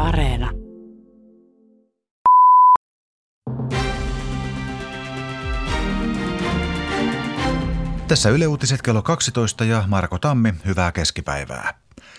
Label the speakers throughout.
Speaker 1: Areena.
Speaker 2: Tässä Yle Uutiset kello 12 ja Marko Tammi, hyvää keskipäivää.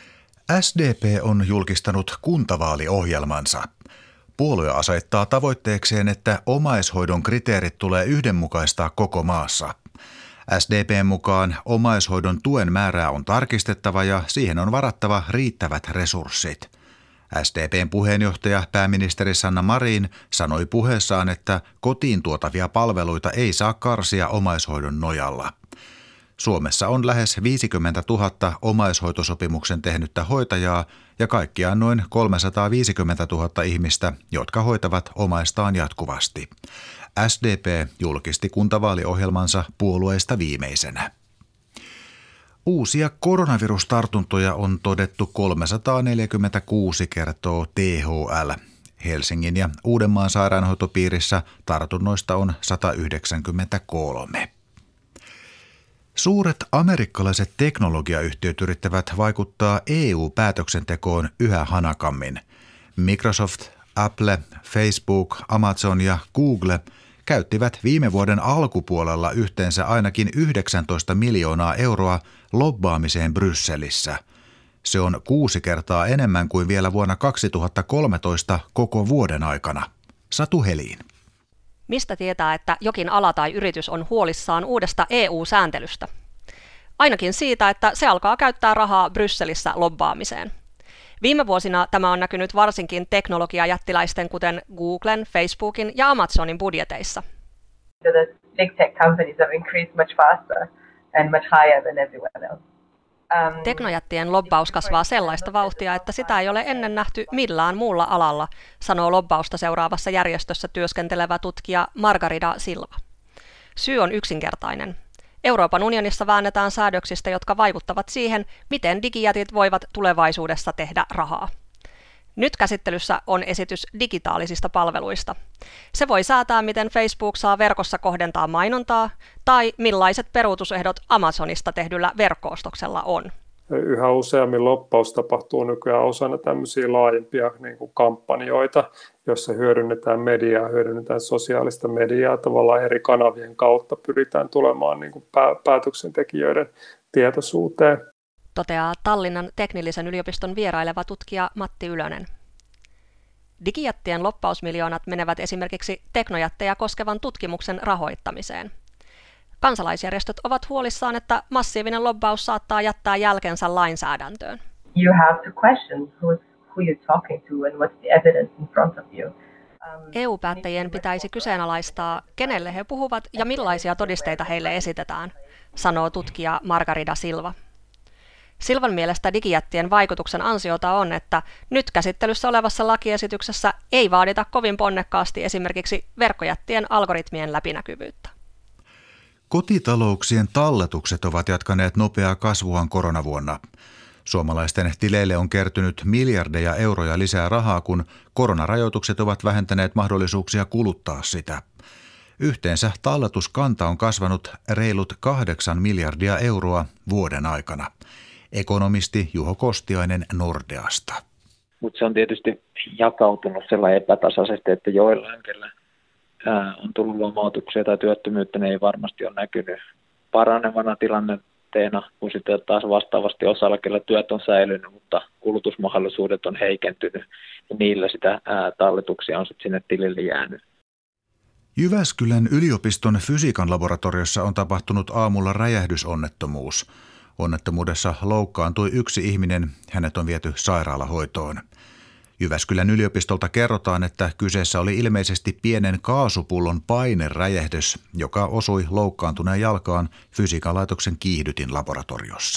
Speaker 2: SDP on julkistanut kuntavaaliohjelmansa. Puolue asettaa tavoitteekseen, että omaishoidon kriteerit tulee yhdenmukaistaa koko maassa. SDP:n mukaan omaishoidon tuen määrää on tarkistettava ja siihen on varattava riittävät resurssit. SDP:n puheenjohtaja pääministeri Sanna Marin sanoi puheessaan, että kotiin tuotavia palveluita ei saa karsia omaishoidon nojalla. Suomessa on lähes 50 000 omaishoitosopimuksen tehnyttä hoitajaa ja kaikkiaan noin 350 000 ihmistä, jotka hoitavat omaistaan jatkuvasti. SDP julkisti kuntavaaliohjelmansa puolueista viimeisenä. Uusia koronavirustartuntoja on todettu 346, kertoo THL. Helsingin ja Uudenmaan sairaanhoitopiirissä tartunnoista on 193. Suuret amerikkalaiset teknologiayhtiöt yrittävät vaikuttaa EU-päätöksentekoon yhä hanakammin. Microsoft, Apple, Facebook, Amazon ja Google käyttivät viime vuoden alkupuolella yhteensä ainakin 19 miljoonaa euroa lobbaamiseen Brysselissä. Se on 6 kertaa enemmän kuin vielä vuonna 2013 koko vuoden aikana. Satu Helin.
Speaker 3: Mistä tietää, että jokin ala tai yritys on huolissaan uudesta EU-sääntelystä? Ainakin siitä, että se alkaa käyttää rahaa Brysselissä lobbaamiseen. Viime vuosina tämä on näkynyt varsinkin teknologiajättiläisten kuten Googlen, Facebookin ja Amazonin budjeteissa.
Speaker 4: The big tech companies have increased much faster and much higher than everyone else.
Speaker 3: Teknojättien lobbaus kasvaa sellaista vauhtia, että sitä ei ole ennen nähty millään muulla alalla, sanoo lobbausta seuraavassa järjestössä työskentelevä tutkija Margarida Silva. Syy on yksinkertainen. Euroopan unionissa väännetään säädöksistä, jotka vaikuttavat siihen, miten digijätit voivat tulevaisuudessa tehdä rahaa. Nyt käsittelyssä on esitys digitaalisista palveluista. Se voi säätää, miten Facebook saa verkossa kohdentaa mainontaa tai millaiset peruutusehdot Amazonista tehdyllä verkko-ostoksella on.
Speaker 5: Yhä useammin lobbaus tapahtuu nykyään osana tämmöisiä laajempia kampanjoita, joissa hyödynnetään mediaa, hyödynnetään sosiaalista mediaa. Tavallaan eri kanavien kautta pyritään tulemaan päätöksentekijöiden tietoisuuteen.
Speaker 3: Toteaa Tallinnan teknillisen yliopiston vieraileva tutkija Matti Ylönen. Digijättien lobbausmiljoonat menevät esimerkiksi teknojättejä koskevan tutkimuksen rahoittamiseen. Kansalaisjärjestöt ovat huolissaan, että massiivinen lobbaus saattaa jättää jälkensä lainsäädäntöön.
Speaker 4: You have to question who you're talking to and what's the evidence in front of you.
Speaker 3: EU-päättäjien pitäisi kyseenalaistaa, kenelle he puhuvat ja millaisia todisteita heille esitetään, sanoo tutkija Margarida Silva. Silvan mielestä digijättien vaikutuksen ansiota on, että nyt käsittelyssä olevassa lakiesityksessä ei vaadita kovin ponnekkaasti esimerkiksi verkkojättien algoritmien läpinäkyvyyttä.
Speaker 2: Kotitalouksien talletukset ovat jatkaneet nopeaa kasvuaan koronavuonna. Suomalaisten tileille on kertynyt miljardeja euroja lisää rahaa, kun koronarajoitukset ovat vähentäneet mahdollisuuksia kuluttaa sitä. Yhteensä talletuskanta on kasvanut reilut 8 miljardia euroa vuoden aikana. Ekonomisti Juho Kostiainen Nordeasta.
Speaker 6: Mutta se on tietysti jakautunut sellainen epätasaisesti, että joillain, kellä on tullut lomautuksia tai työttömyyttä, ne ei varmasti ole näkynyt paranevana tilanteena, kun sitten taas vastaavasti osalla, kellä työt on säilynyt, mutta kulutusmahdollisuudet on heikentynyt, ja niillä sitä talletuksia on sitten sinne tilille jäänyt.
Speaker 2: Jyväskylän yliopiston fysiikan laboratoriossa on tapahtunut aamulla räjähdysonnettomuus. Onnettomuudessa loukkaantui yksi ihminen, hänet on viety sairaalahoitoon. Jyväskylän yliopistolta kerrotaan, että kyseessä oli ilmeisesti pienen kaasupullon paineräjähdys, joka osui loukkaantuneen jalkaan fysiikan laitoksen kiihdytinlaboratoriossa.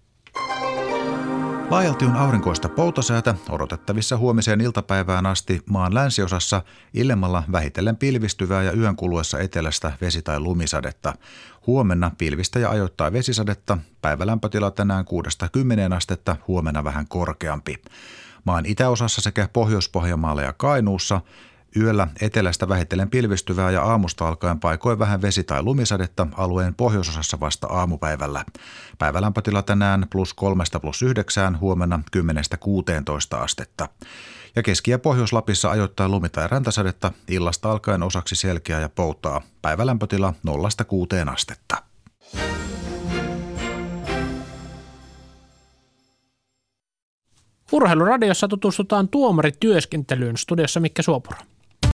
Speaker 2: Laajalti on aurinkoista poutasäätä odotettavissa huomiseen iltapäivään asti maan länsiosassa, illemmalla vähitellen pilvistyvää ja yön kuluessa etelästä vesi- tai lumisadetta. Huomenna pilvistä ja ajoittain vesisadetta, päivälämpötila tänään 6-10 astetta, huomenna vähän korkeampi. Maan itäosassa sekä Pohjois-Pohjanmaalla ja Kainuussa Yöllä etelästä vähitellen pilvistyvää ja aamusta alkaen paikoin vähän vesi- tai lumisadetta alueen pohjoisosassa vasta aamupäivällä. Päivälämpötila tänään +3–+9, huomenna 10–16 astetta. Ja Keski- ja Pohjois-Lapissa ajoittain lumi- tai räntäsadetta, illasta alkaen osaksi selkeää ja poutaa. Päivälämpötila 0–6 astetta.
Speaker 1: Urheiluradiossa tutustutaan tuomarityöskentelyyn. Studiossa Mikke Suopuro.